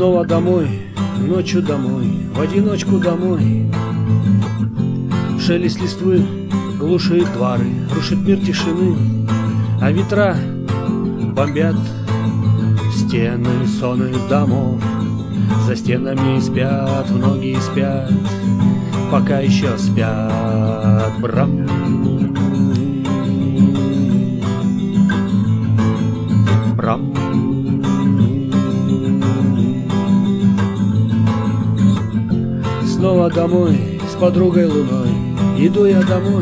Снова домой, ночью домой, в одиночку домой. Шелест листвы глушит двары, рушит мир тишины, а ветра бомбят стены сонных домов. За стенами спят, многие спят, пока еще спят. Брам. Брам. Снова домой с подругой луной, иду я домой.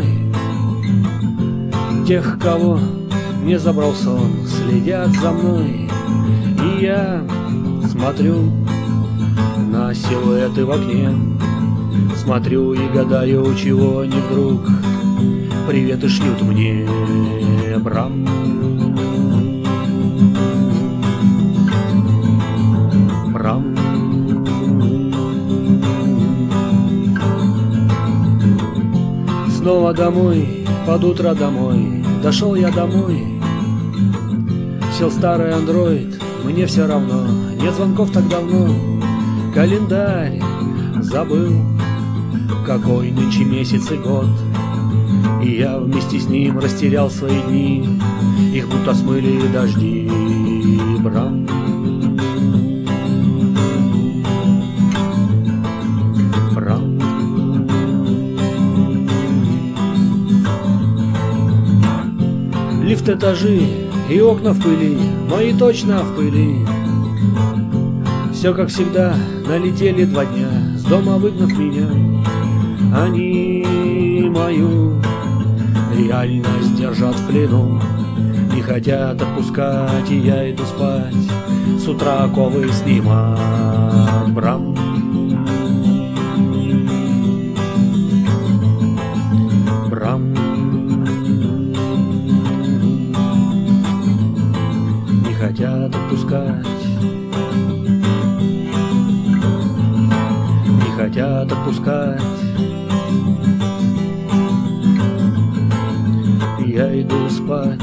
Тех, кого не забрал сон, следят за мной. И я смотрю на силуэты в окне, смотрю и гадаю, чего они вдруг приветы шлют мне. Брам. Брам. Снова домой, под утро домой, дошел я домой. Сел старый андроид, мне все равно, нет звонков так давно. Календарь забыл, какой нынче месяц и год. И я вместе с ним растерял свои дни, их будто смыли дожди. Брам. Брам. Лифт, этажи и окна в пыли, мои точно в пыли. Все как всегда, налетели 2 дня, с дома выгнав меня. Они мою реальность держат в плену, не хотят отпускать, и я иду спать, с утра оковы снимать. Брам. Брам. Не хотят отпускать, не хотят отпускать. Я иду спать,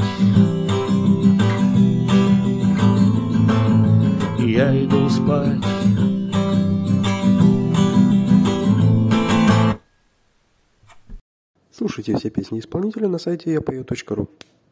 я иду спать. Слушайте все песни исполнителя на сайте yapeo.ru.